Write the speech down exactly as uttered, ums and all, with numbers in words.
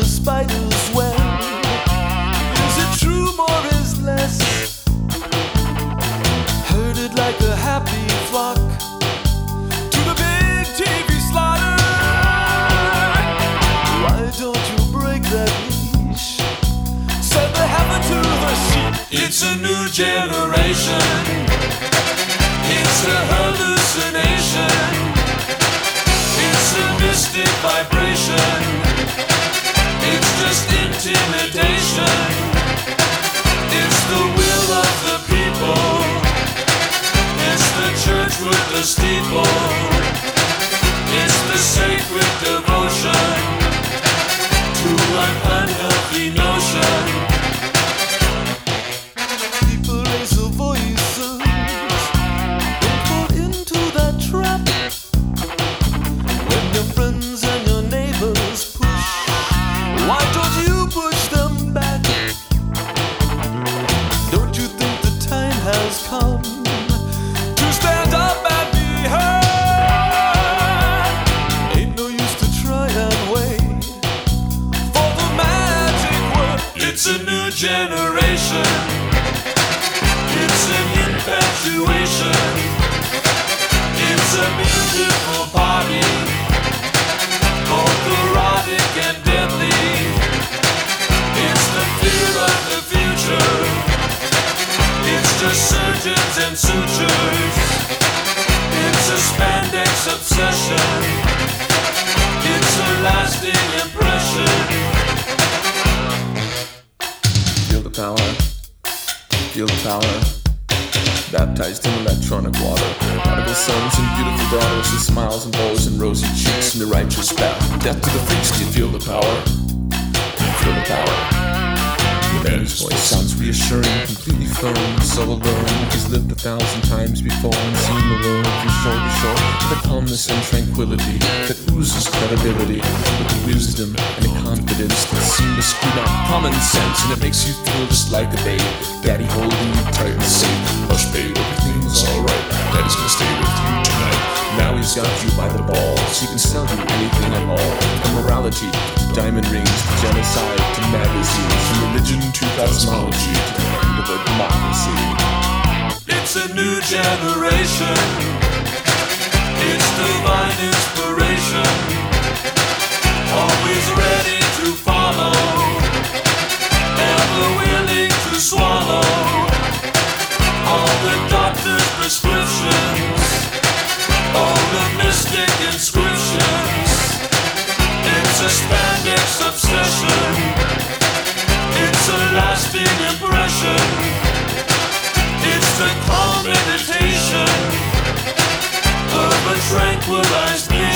spider's web. Is it true, more is less? Herded like a happy flock to the big T V slaughter. Why don't you break that leash? Said the heifer to the sheep. It's a new generation. It's a hallucination. It's a mystic vibration. It's just intimidation. It's the will of the people. It's the church with the steeple. It's the sacred devotion to an unhealthy notion. People raise their voices, don't fall into that trap. When your friends and your neighbors push, why don't you push them back? Don't you think the time has come to stand up and be heard? Ain't no use to try and wait for the magic word. It's a new generation. It's an infatuation. It's a beautiful body, both erotic and deadly. It's the fear of the future. It's just surgeons and sutures. It's a spandex obsession. It's a lasting impression. Feel the power, feel the power. Baptized in electronic water. Prodigal sons and beautiful daughters with smiles and bows and rosy cheeks in the righteous path. Death to the freaks, do you feel the power? Do you feel the power? The man's voice sounds reassuring, completely firm, so alone. He's lived a thousand times before and seen the world from shore to shore. With a calmness and tranquility that oozes credibility, with the wisdom and a confidence that seem to scream out common sense, and it makes you feel just like a babe. Daddy holding you tight and safe. Hush, babe, everything's alright. Daddy's gonna stay with you tonight. Now he's got you by the balls. He can sell you anything at all. From morality to diamond rings, to genocide, to magazines, from religion to cosmology, to the end of a democracy. It's a new generation. It's divine inspiration. Always ready to follow, ever willing to swallow all the doctor's prescriptions, all the mystic inscriptions. It's a spandex obsession. It's a lasting impression. It's the calm meditation of a tranquilized being.